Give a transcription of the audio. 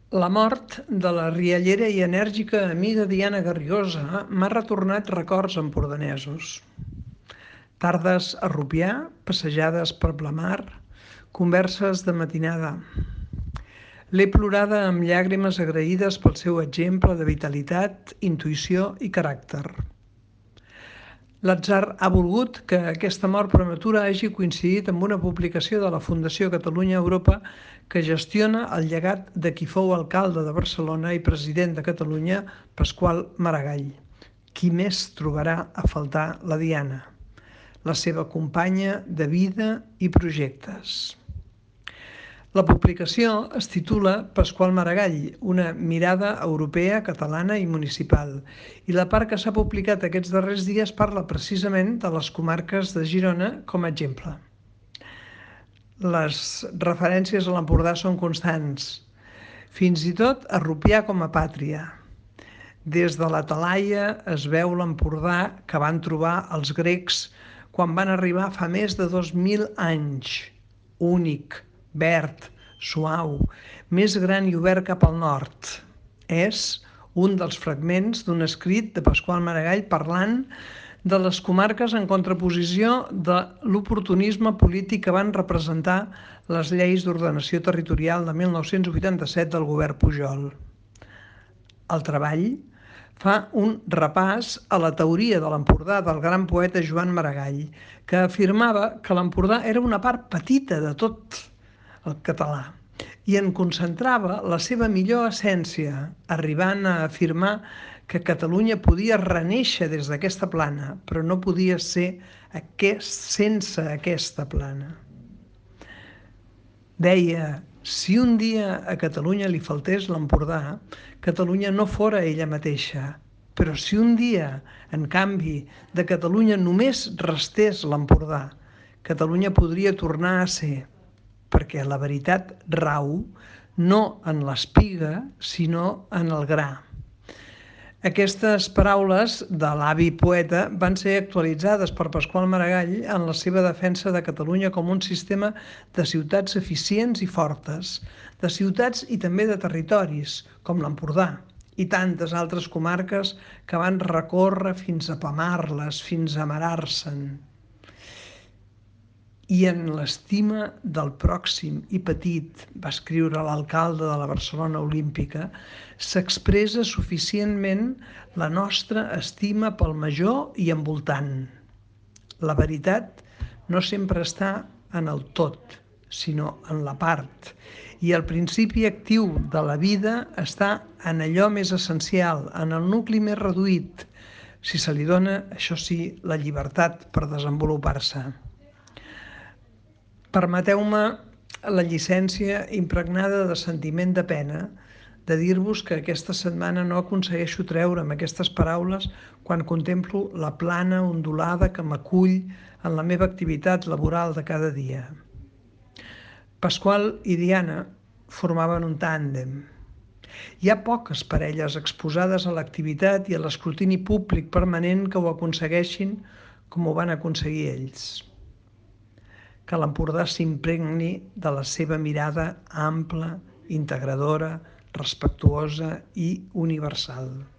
La mort de la riallera i enèrgica amiga Diana Garrigosa m'ha retornat records empordanesos. Tardes a Rupià, passejades per Blamar, converses de matinada. L'he plorada amb llàgrimes agraïdes pel seu exemple de vitalitat, intuïció i caràcter. L'atzar ha volgut que aquesta mort prematura hagi coincidit amb una publicació de la Fundació Catalunya-Europa que gestiona el llegat de qui fou alcalde de Barcelona i president de Catalunya, Pasqual Maragall. Qui més trobarà a faltar la Diana? La seva companya de vida i projectes. La publicació es titula Pasqual Maragall, una mirada europea, catalana i municipal, i la part que s'ha publicat aquests darrers dies parla precisament de les comarques de Girona com a exemple. Les referències a l'Empordà són constants, fins i tot a Rupià com a pàtria. Des de la Talaia es veu l'Empordà que van trobar els grecs quan van arribar fa més de 2.000 anys, únic, verd, suau, més gran i obert cap al nord. És un dels fragments d'un escrit de Pasqual Maragall parlant de les comarques en contraposició de l'oportunisme polític que van representar les lleis d'ordenació territorial de 1987 del govern Pujol. El treball fa un repàs a la teoria de l'Empordà del gran poeta Joan Maragall, que afirmava que l'Empordà era una part petita de tot el català i en concentrava la seva millor essència, arribant a afirmar que Catalunya podia renéixer des d'aquesta plana, però no podia ser sense aquesta plana. Deia, si un dia a Catalunya li faltés l'Empordà, Catalunya no fora ella mateixa, però si un dia, en canvi, de Catalunya només restés l'Empordà, Catalunya podria tornar a ser, perquè la veritat rau no en l'espiga, sinó en el gra. Aquestes paraules de l'avi poeta van ser actualitzades per Pasqual Maragall en la seva defensa de Catalunya com un sistema de ciutats eficients i fortes, de ciutats i també de territoris, com l'Empordà, i tantes altres comarques que van recórrer fins a apamar-les, fins a amarar-se'n. I en l'estima del pròxim i petit, va escriure l'alcalde de la Barcelona Olímpica, s'expressa suficientment la nostra estima pel major i envoltant. La veritat no sempre està en el tot, sinó en la part. I el principi actiu de la vida està en allò més essencial, en el nucli més reduït, si se li dona, això sí, la llibertat per desenvolupar-se. Permeteu-me la llicència impregnada de sentiment de pena de dir-vos que aquesta setmana no aconsegueixo treure'm aquestes paraules quan contemplo la plana ondulada que m'acull en la meva activitat laboral de cada dia. Pasqual i Diana formaven un tàndem. Hi ha poques parelles exposades a l'activitat i a l'escrutini públic permanent que ho aconsegueixin com ho van aconseguir ells. Que l'Empordà s'impregni de la seva mirada ampla, integradora, respectuosa i universal.